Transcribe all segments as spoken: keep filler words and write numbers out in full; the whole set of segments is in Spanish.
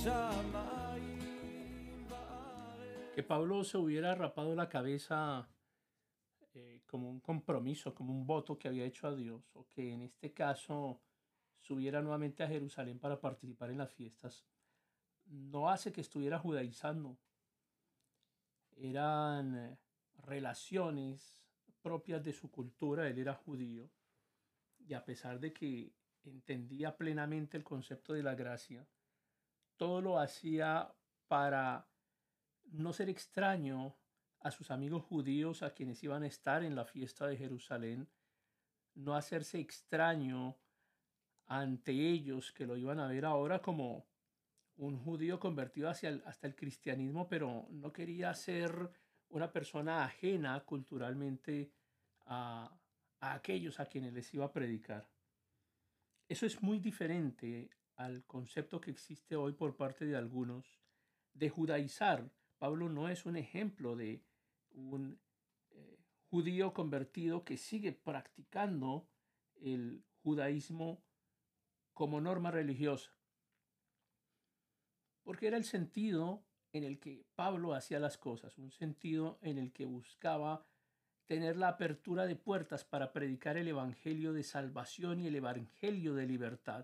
Que Pablo se hubiera rapado la cabeza eh, como un compromiso, como un voto que había hecho a Dios, o que en este caso subiera nuevamente a Jerusalén para participar en las fiestas, no hace que estuviera judaizando. Eran eh, relaciones propias de su cultura, él era judío, y a pesar de que entendía plenamente el concepto de la gracia, todo lo hacía para no ser extraño a sus amigos judíos a quienes iban a estar en la fiesta de Jerusalén, no hacerse extraño ante ellos que lo iban a ver ahora como un judío convertido hacia el, hasta el cristianismo, pero no quería ser una persona ajena culturalmente a, a aquellos a quienes les iba a predicar. Eso es muy diferente al concepto que existe hoy por parte de algunos de judaizar. Pablo no es un ejemplo de un eh, judío convertido que sigue practicando el judaísmo como norma religiosa, porque era el sentido en el que Pablo hacía las cosas, un sentido en el que buscaba tener la apertura de puertas para predicar el evangelio de salvación y el evangelio de libertad.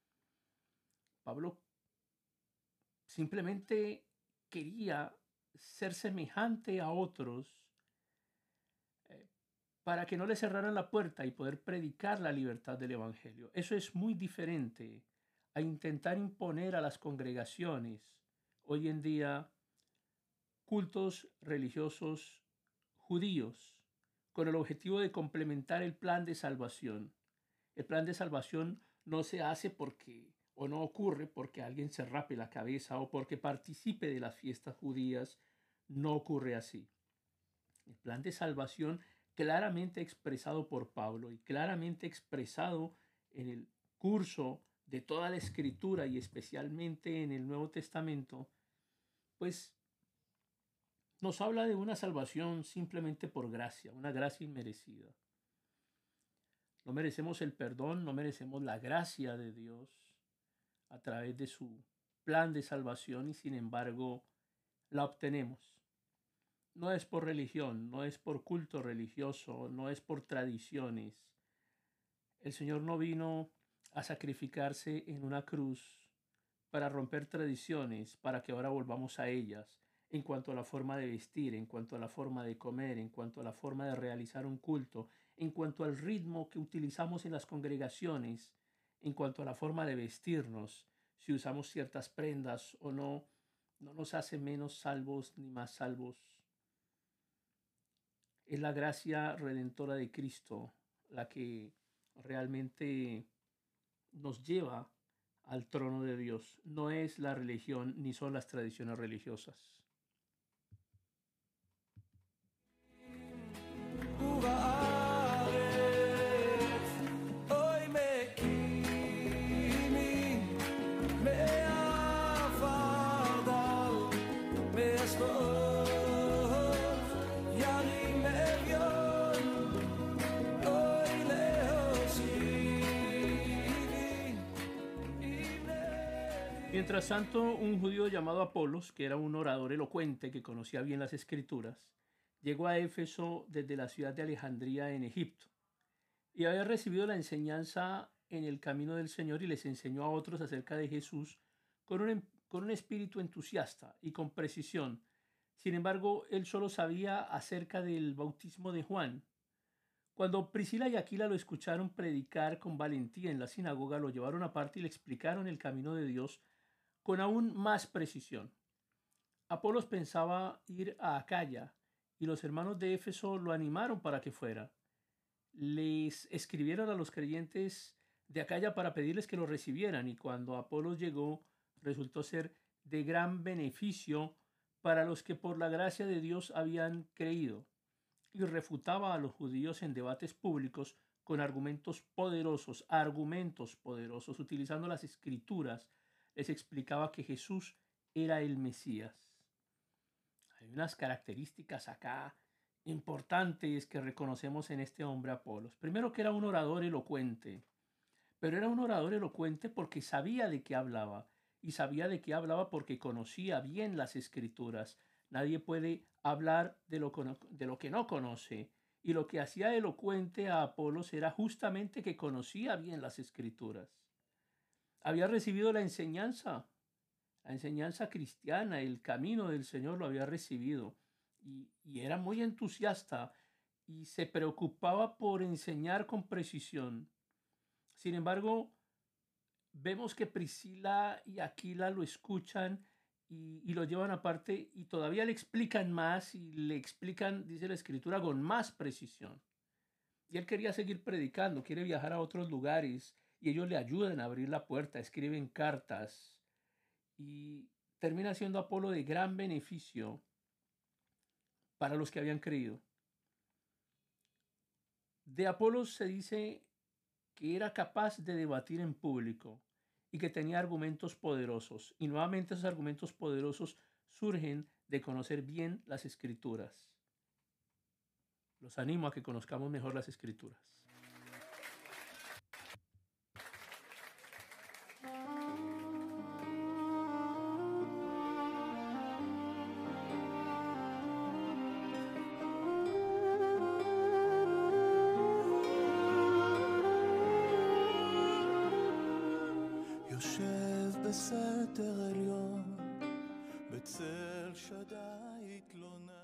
Pablo simplemente quería ser semejante a otros eh, para que no le cerraran la puerta y poder predicar la libertad del evangelio. Eso es muy diferente a intentar imponer a las congregaciones hoy en día cultos religiosos judíos con el objetivo de complementar el plan de salvación. El plan de salvación no se hace porque o no ocurre porque alguien se rape la cabeza o porque participe de las fiestas judías. No ocurre así. El plan de salvación claramente expresado por Pablo y claramente expresado en el curso de toda la Escritura y especialmente en el Nuevo Testamento, pues nos habla de una salvación simplemente por gracia, una gracia inmerecida. No merecemos el perdón, no merecemos la gracia de Dios a través de su plan de salvación y sin embargo la obtenemos. No es por religión, no es por culto religioso, no es por tradiciones. El Señor no vino a sacrificarse en una cruz para romper tradiciones, para que ahora volvamos a ellas, en cuanto a la forma de vestir, en cuanto a la forma de comer, en cuanto a la forma de realizar un culto, en cuanto al ritmo que utilizamos en las congregaciones, en cuanto a la forma de vestirnos, si usamos ciertas prendas o no, no nos hace menos salvos ni más salvos. Es la gracia redentora de Cristo la que realmente nos lleva al trono de Dios. No es la religión ni son las tradiciones religiosas. Mientras tanto, un judío llamado Apolos, que era un orador elocuente que conocía bien las escrituras, llegó a Éfeso desde la ciudad de Alejandría en Egipto y había recibido la enseñanza en el camino del Señor y les enseñó a otros acerca de Jesús con un, con un espíritu entusiasta y con precisión. Sin embargo, él solo sabía acerca del bautismo de Juan. Cuando Priscila y Aquila lo escucharon predicar con valentía en la sinagoga, lo llevaron aparte y le explicaron el camino de Dios con aún más precisión. Apolos pensaba ir a Acaya y los hermanos de Éfeso lo animaron para que fuera. Les escribieron a los creyentes de Acaya para pedirles que lo recibieran y cuando Apolos llegó resultó ser de gran beneficio para los que por la gracia de Dios habían creído y refutaba a los judíos en debates públicos con argumentos poderosos, argumentos poderosos, utilizando las escrituras. Les explicaba que Jesús era el Mesías. Hay unas características acá importantes que reconocemos en este hombre Apolos. Primero, que era un orador elocuente, pero era un orador elocuente porque sabía de qué hablaba y sabía de qué hablaba porque conocía bien las escrituras. Nadie puede hablar de lo, de lo que no conoce. Y lo que hacía elocuente a Apolos era justamente que conocía bien las escrituras. Había recibido la enseñanza, la enseñanza cristiana, el camino del Señor lo había recibido. Y, y era muy entusiasta y se preocupaba por enseñar con precisión. Sin embargo, vemos que Priscila y Aquila lo escuchan y, y lo llevan aparte y todavía le explican más y le explican, dice la escritura, con más precisión. Y él quería seguir predicando, quiere viajar a otros lugares y ellos le ayudan a abrir la puerta, escriben cartas y termina siendo Apolo de gran beneficio para los que habían creído. De Apolo se dice que era capaz de debatir en público y que tenía argumentos poderosos. Y nuevamente esos argumentos poderosos surgen de conocer bien las escrituras. Los animo a que conozcamos mejor las escrituras. בסתר עליון, בצל שדי התלונן.